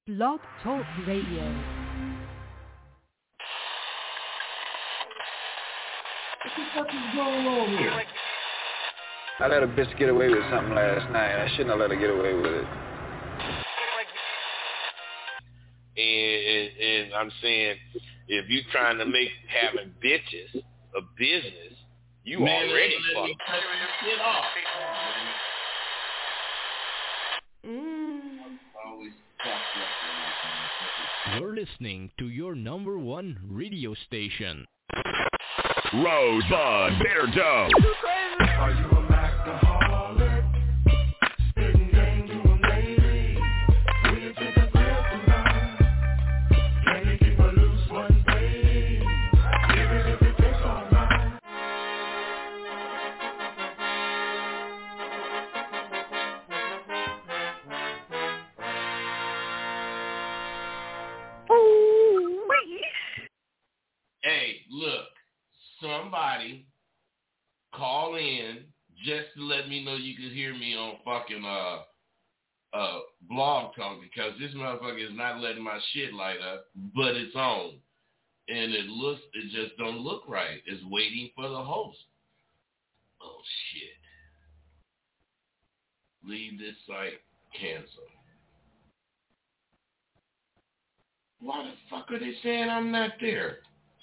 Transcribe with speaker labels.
Speaker 1: Blog Talk Radio.
Speaker 2: What the fuck is going on here?
Speaker 3: I let a bitch get away with something last night. I shouldn't have let her get away with it.
Speaker 4: And I'm saying, if you trying to make having bitches a business, you already fucked.
Speaker 2: Get off.
Speaker 5: You're listening to your number one radio station.
Speaker 6: Rosebud Bitter Dough.
Speaker 7: Are you a alcoholic? Spitting game to a lady. Will you take a grip tonight? Can you keep her loose one day? Even if it takes all night.
Speaker 2: Hey, look. Somebody call in just to let me know you could hear me on fucking Blog Talk, because this motherfucker is not letting my shit light up, but it's on. And it just don't look right. It's waiting for the host. Oh shit. Leave this site, cancel. Why the fuck are they saying I'm not there?